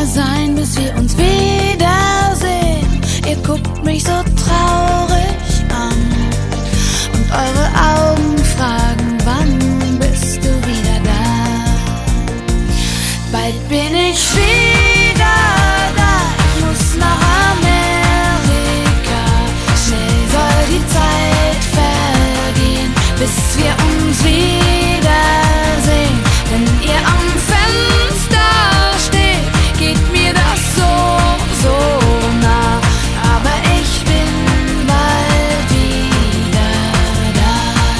sein, bis wir uns wiedersehen. Ihr guckt mich so traurig an und eure Augen fragen, wann bist du wieder da? Bald bin ich wieder da, ich muss nach Amerika. Schnell soll die Zeit vergehen, bis wir uns wiedersehen. Wenn ihr am Fenster steht, geht mir das so nah. Aber ich bin bald wieder da.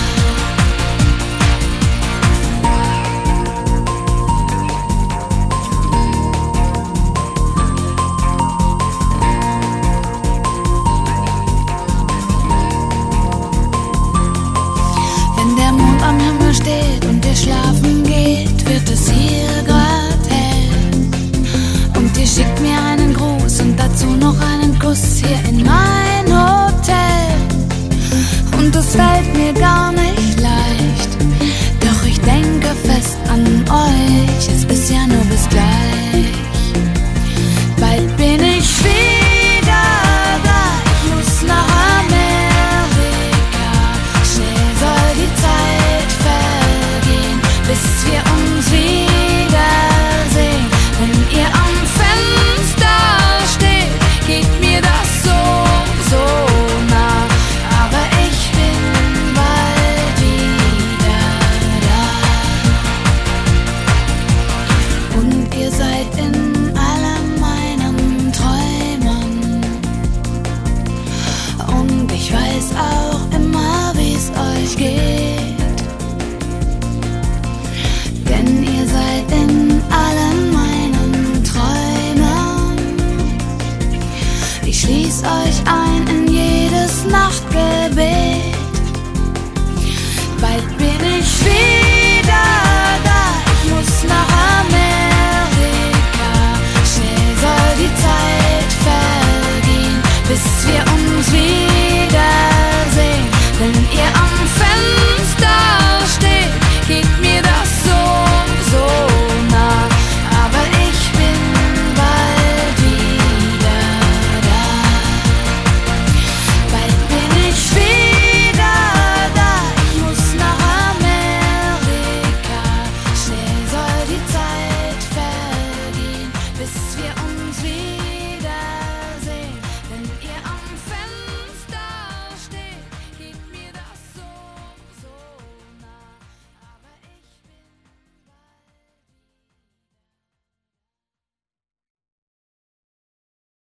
Wenn der Mond am Himmel steht und ihr schlafen geht, wird es hier grad hell. Und ihr schickt mir einen Gruß und dazu noch einen Kuss hier in mein Hotel. Und es fällt mir gar nicht leicht, doch ich denke fest an euch, es ist ja nur bis gleich.